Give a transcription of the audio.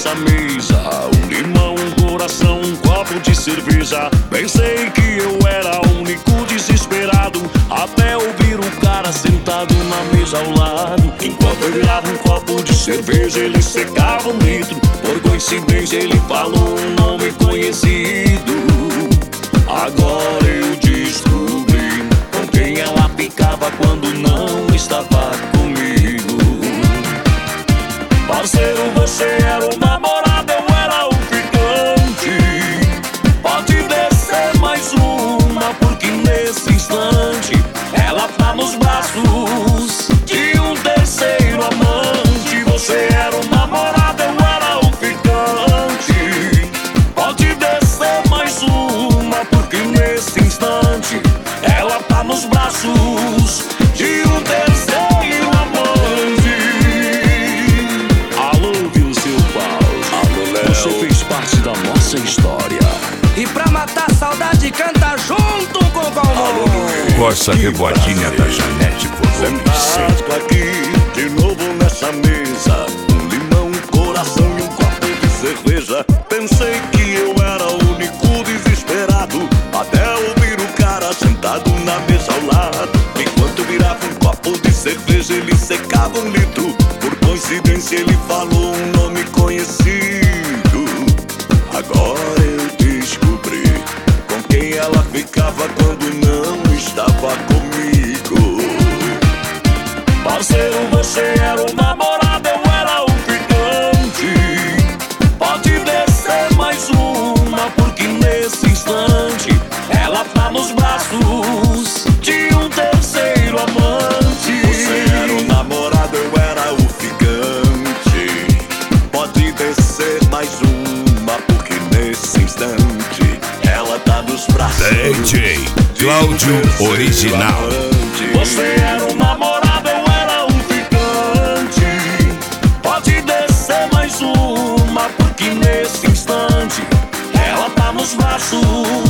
nessa mesa, um limão, um coração, um copo de cerveja. Pensei que eu era o único desesperado, até ouvir o cara sentado na mesa ao lado. Enquanto eu virava um copo de cerveja, ele secava um litro. Por coincidência ele falou um nome conhecido. Agora eu descobri com quem ela ficava quando não estava comigo. Parceiro, você era o namorado, eu era o ficante. Pode descer mais uma, porque nesse instante ela tá nos braços de um terceiro amante. Você era o namorado, eu era o ficante. Pode descer mais uma, porque nesse instante ela tá nos braços de um terceiro amante. Alô, viu, seu Paulo? Alô, Léo. Você fez parte da nossa história. E pra matar a saudade, canta junto com o Calmon. Gosta rebordinha da Janete por Sentado aqui, de novo nessa mesa, um limão, um coração e um copo de cerveja. Pensei que eu era o único desesperado, até ouvir o cara sentado na mesa ao lado. Enquanto virava um copo de cerveja, ele secava um litro. Por coincidência ele falou um nome conhecido. Agora eu descobri com quem ela ficava quando não estava comigo. Parceiro, você era o namorado, eu era o ficante. Pode descer mais uma, porque nesse instante ela tá nos braços de um terceiro amante. Você era o namorado, eu era o ficante. Pode descer mais uma, porque nesse instante ela tá nos braços DJ Cláudio Original. Você era o namorado, eu era um ficante. Pode descer mais uma, porque nesse instante ela tá nos braços